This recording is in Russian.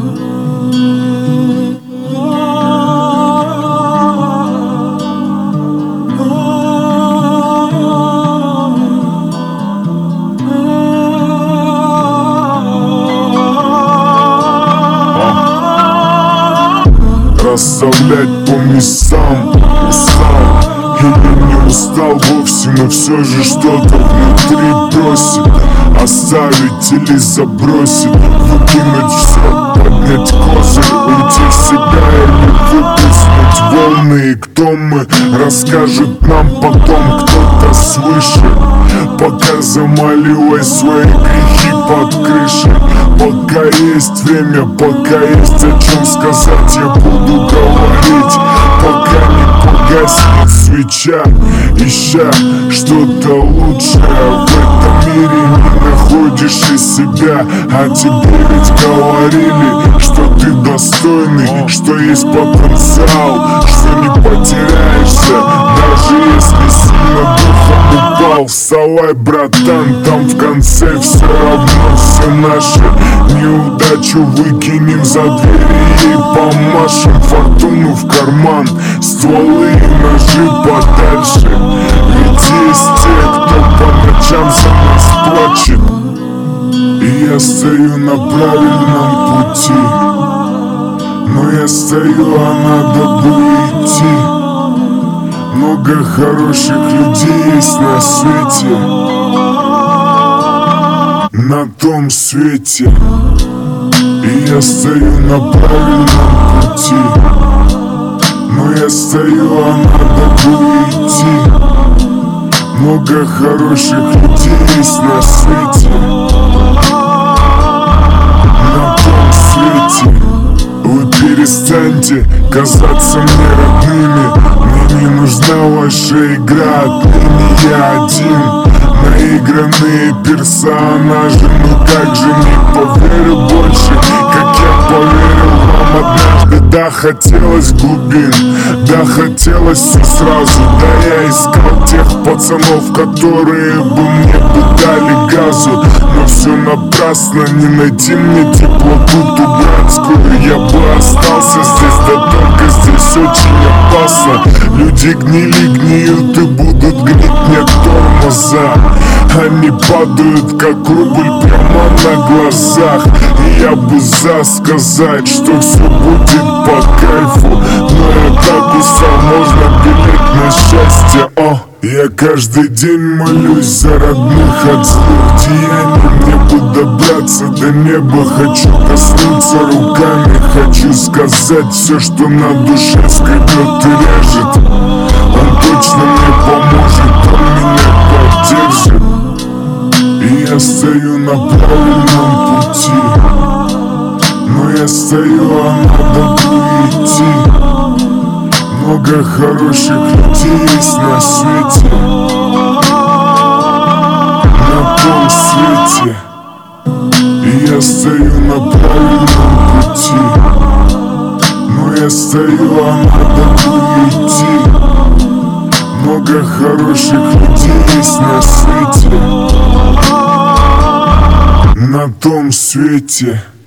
Расставлять по местам устал или не устал вовсе, но все же что-то внутри просит оставить или забросить, выкинуть все, поднять козырь, уйти в себя или выплеснуть волны. И кто мы, расскажет нам потом кто-то свыше. Пока замаливай свои грехи под крышей. Пока есть время, пока есть о чем сказать, я буду говорить, пока не погаснет свеча, ища что-то лучшее. В этом мире не находишь и себя, а тебе ведь говорили, что ты достойный, что есть потенциал, что не потеряешься, даже если сильно духом упал. Вставай, братан, там в конце все равно все наше. Неудачу выкинем за двери и помашем фортуну в карман, стволы и ножи подальше. Ведь есть те, кто по ночам за нас плачет. И я стою на правильном пути, но я стою, а надо бы идти. Много хороших людей есть на свете, на том свете. И я стою на правильном пути, но я стою, а надо бы идти. Много хороших людей есть на свете, на том свете. Вы перестаньте казаться мне родными. Мне не нужна ваша игра, отныне я один. Наигранные персонажи, но как же не поверю больше, как я поверил вам однажды. Да, хотелось глубин, да, хотелось все сразу. Да, я искал тех пацанов, которые бы мне дали газу. Но все напрасно, не найти мне теплоту ту братскую. Я бы остался здесь, да только здесь очень опасно. Люди гнили, гниют и будут гнить мне тормоза. Они падают, как рубль, прямо на глазах. И я бы сказать, что все будет по кайфу, но я так устал, можно пилить на счастье. О, я каждый день молюсь за родных от злых деяний. Мне бы добраться до неба, хочу коснуться руками. Хочу сказать все, что на душе скребет и режет. Он точно мне поможет, он меня поддержит. И я стою на правильном пути, но я стою, а надо бы идти. Много хороших людей есть на свете, на том свете. И я стою на правильном пути, но я стою, а надо бы идти. Много хороших людей есть на свете, на том свете.